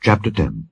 Chapter 10.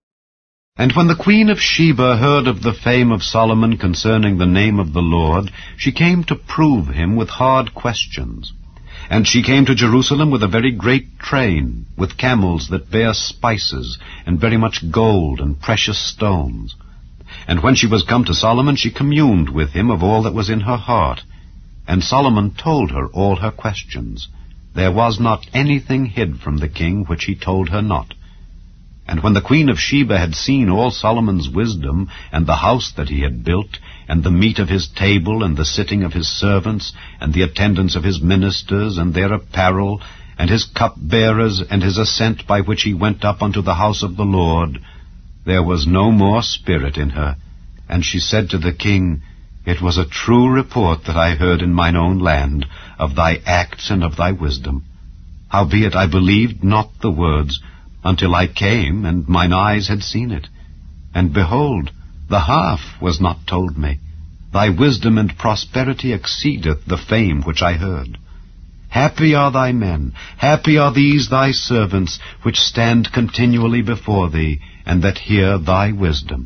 And when the queen of Sheba heard of the fame of Solomon concerning the name of the Lord, she came to prove him with hard questions. And she came to Jerusalem with a very great train, with camels that bear spices, and very much gold and precious stones. And when she was come to Solomon, she communed with him of all that was in her heart. And Solomon told her all her questions. There was not anything hid from the king which he told her not. And when the queen of Sheba had seen all Solomon's wisdom, and the house that he had built, and the meat of his table, and the sitting of his servants, and the attendance of his ministers, and their apparel, and his cupbearers, and his ascent by which he went up unto the house of the Lord, there was no more spirit in her. And she said to the king, It was a true report that I heard in mine own land, of thy acts and of thy wisdom. Howbeit I believed not the words, until I came, and mine eyes had seen it. And behold, the half was not told me. Thy wisdom and prosperity exceedeth the fame which I heard. Happy are thy men, happy are these thy servants, which stand continually before thee, and that hear thy wisdom.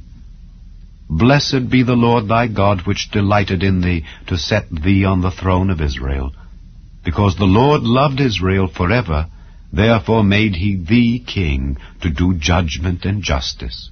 Blessed be the Lord thy God, which delighted in thee, to set thee on the throne of Israel. Because the Lord loved Israel forever, therefore made he thee king, to do judgment and justice.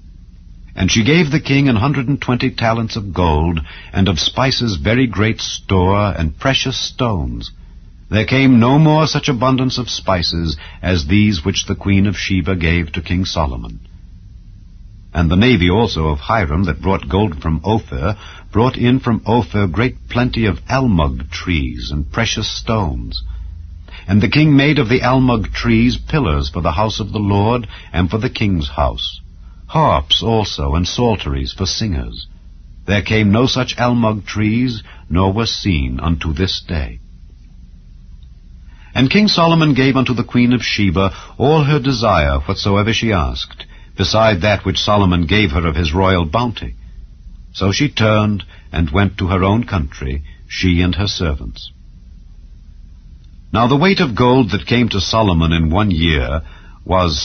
And she gave the king 120 talents of gold, and of spices very great store, and precious stones. There came no more such abundance of spices as these which the queen of Sheba gave to King Solomon. And the navy also of Hiram, that brought gold from Ophir, brought in from Ophir great plenty of almug trees and precious stones. And the king made of the almug trees pillars for the house of the Lord, and for the king's house, harps also, and psalteries for singers. There came no such almug trees, nor was seen unto this day. And King Solomon gave unto the queen of Sheba all her desire whatsoever she asked, beside that which Solomon gave her of his royal bounty. So she turned and went to her own country, she and her servants. Now the weight of gold that came to Solomon in 1 year was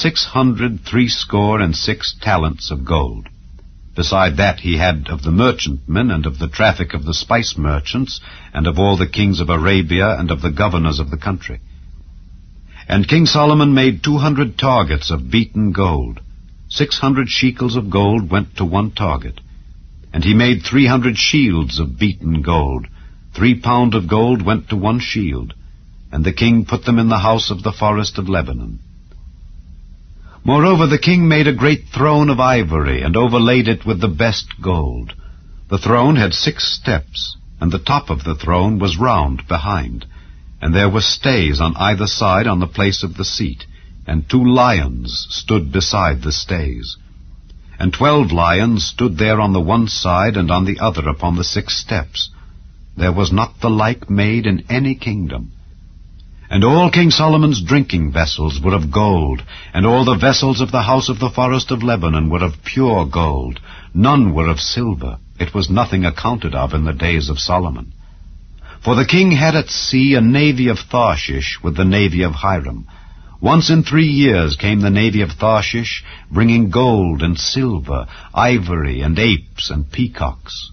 666 talents of gold. Beside that he had of the merchantmen, and of the traffic of the spice merchants, and of all the kings of Arabia, and of the governors of the country. And King Solomon made 200 targets of beaten gold. 600 shekels of gold went to one target. And he made 300 shields of beaten gold. 3 pound of gold went to one shield. And the king put them in the house of the forest of Lebanon. Moreover, the king made a great throne of ivory, and overlaid it with the best gold. The throne had 6 steps, and the top of the throne was round behind. And there were stays on either side on the place of the seat, and 2 lions stood beside the stays. And 12 lions stood there on the one side and on the other upon the 6 steps. There was not the like made in any kingdom. And all King Solomon's drinking vessels were of gold, and all the vessels of the house of the forest of Lebanon were of pure gold. None were of silver. It was nothing accounted of in the days of Solomon. For the king had at sea a navy of Tharshish with the navy of Hiram. Once in 3 years came the navy of Tharshish, bringing gold and silver, ivory and apes and peacocks.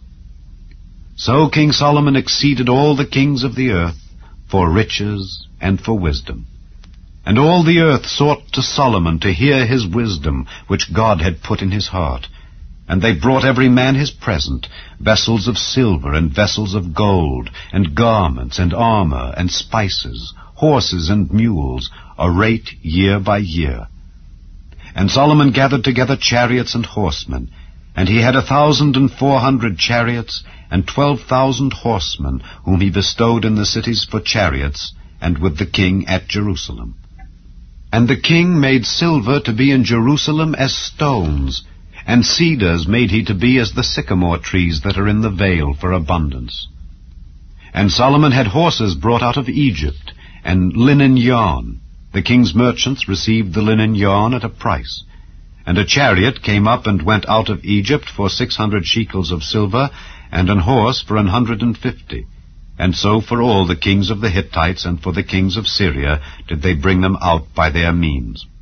So King Solomon exceeded all the kings of the earth, for riches and for wisdom. And all the earth sought to Solomon to hear his wisdom, which God had put in his heart. And they brought every man his present, vessels of silver and vessels of gold, and garments and armor and spices, horses and mules, a rate year by year. And Solomon gathered together chariots and horsemen, and he had 1,400 chariots, and 12,000 horsemen, whom he bestowed in the cities for chariots, and with the king at Jerusalem. And the king made silver to be in Jerusalem as stones, and cedars made he to be as the sycamore trees that are in the vale for abundance. And Solomon had horses brought out of Egypt, and linen yarn. The king's merchants received the linen yarn at a price. And a chariot came up and went out of Egypt for 600 shekels of silver, and an horse for 150. And so for all the kings of the Hittites and for the kings of Syria did they bring them out by their means.